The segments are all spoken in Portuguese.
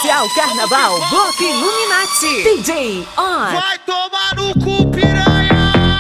Especial Carnaval Boca Illuminati. DJ On. Vai tomar no cu, piranha!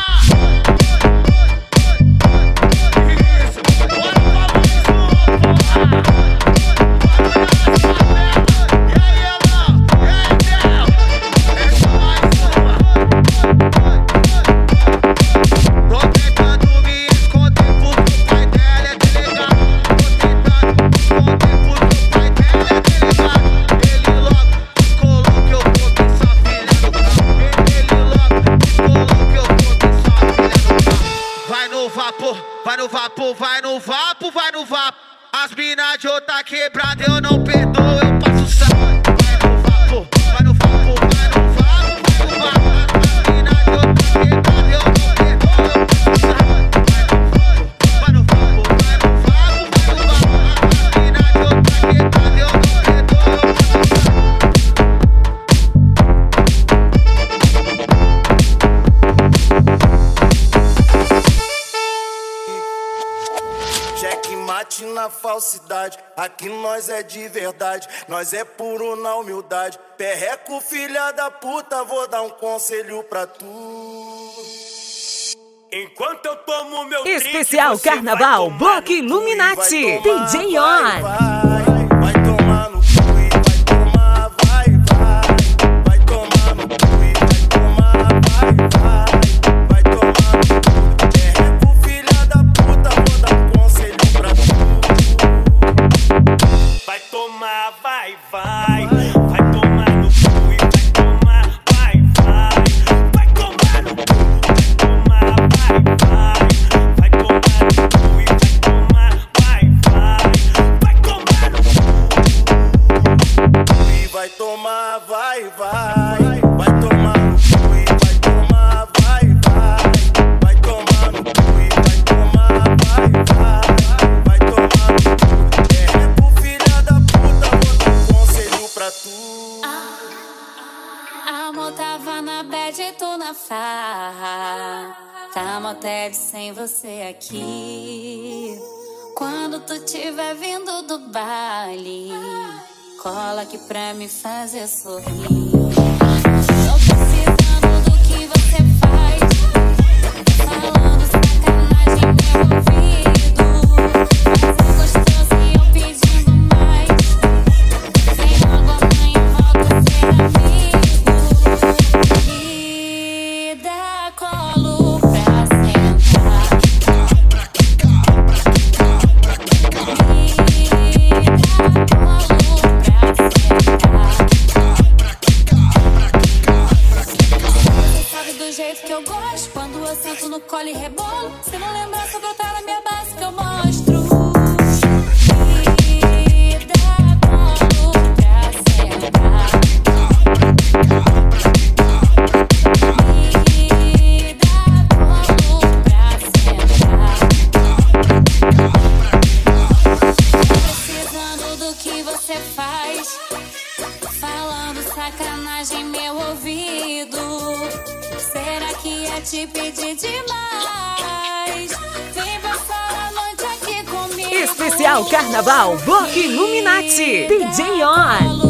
Vai no vapo, vai no vapo, vai no vapo. As mina de outra quebrada eu não perdoo, eu passo sapo. Vai no vapo, vai no vapo, vai no vapo, vai no vapo. As mina de outra quebrada eu não perdoo, eu passo sapo. Vai no vapo, vai no vapo, vai no vapo. As mina de outra quebrada eu não perdoo, eu passo Checkmate na falsidade, aqui nós é de verdade, nós é puro na humildade. Perreco, filha da puta, vou dar um conselho pra tu. Enquanto eu tomo meu drink, Especial Carnaval Boca Illuminati. DJ On. Vai tomar no cu e vai tomar, vai. Vai tomar no cu e vai tomar, vai. Vai tomar no cu. Perreco, filha da puta, vou dar um conselho pra tu. Vai tomar, vai. Vai tomar no cu e vai tomar, vai. Vai tomar no cu, vai tomar, vai. Vai tomar no cu e vai tomar, vai. Vai tomar no cu e vai tomar, vai. Vai tomar no cu e vai tomar, vai. Vai tomar no cu e vai tomar, vai. Vai tomar no cu. Perreco, filha da puta, vou dar um conselho pra tu. Amor, tava na bad e tô na farra. Tá motel sem você aqui. Quando tu tiver vindo do baile, cola aqui pra me fazer sorrir. Tô precisando do que você faz, falando sacanagem no meu ouvido. Fazer gostoso e eu pedindo mais. Vem logo amanhã, volta a ser amigo. Me dá colo pra sentar. Me dá colo pra sentar. Você sabe do jeito que eu gosto, quando eu sento no colo e rebolo. Se não lembrar, só botar na minha base que eu mostro. Me dá colo pra sentar. Me dá colo pra sentar. Precisando do que você faz, falando sacanagem em meu ouvido. Será que é te pedir demais? Vem passar a noite aqui comigo. Especial Carnaval Boca Illuminati. DJ On.